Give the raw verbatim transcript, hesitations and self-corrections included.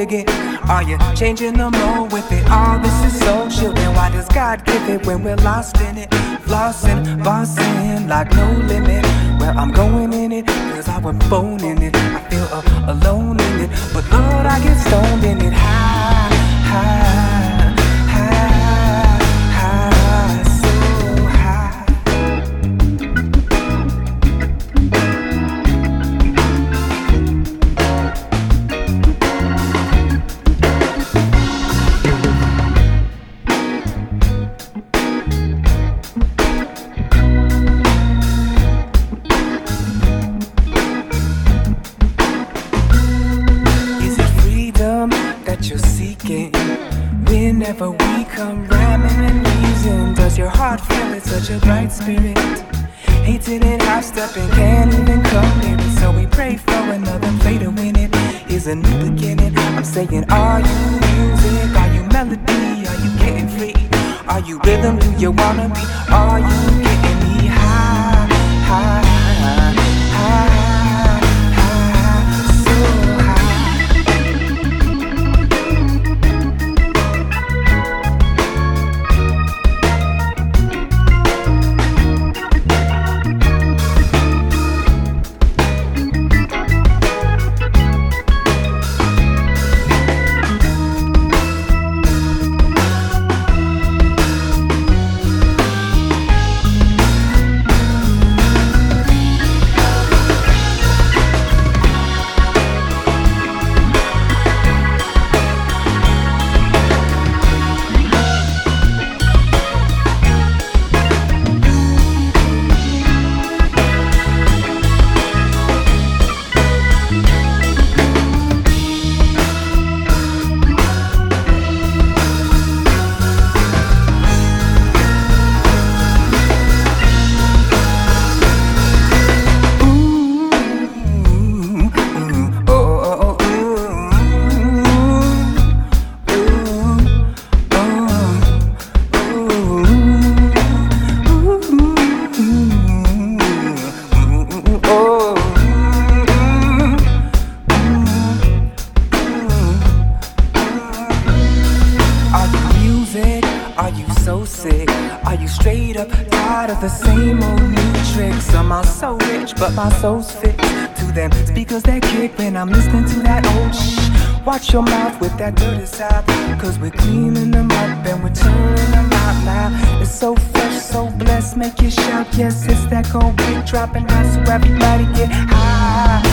dig it? Are you changing the mode with it? All this is social, then why does God give it when we're lost in it? Flossing, bossing, like no limit. Well, I'm going in it, cause I was born in it. I feel uh, alone in it, but Lord, I get stoned in it. High, high, high, high, so high. That you're seeking whenever we come rhyming and reason. Does your heart feel it? Such a bright spirit. Hated it, half stepping, can't even come near it. So we pray for another play to win it. Here's a new beginning. I'm saying, are you music? Are you melody? Are you getting free? Are you rhythm? Do you wanna be? Are you getting me high, high, high, high? Are you so sick? Are you straight up tired of the same old new tricks? Am I so rich but my soul's fit to them speakers that kick when I'm listening to that old shh? Watch your mouth with that dirty side, cause we're cleaning them up and we're turning them out loud. It's so fresh, so blessed, make you shout. Yes, it's that cold beat dropping out so everybody get high.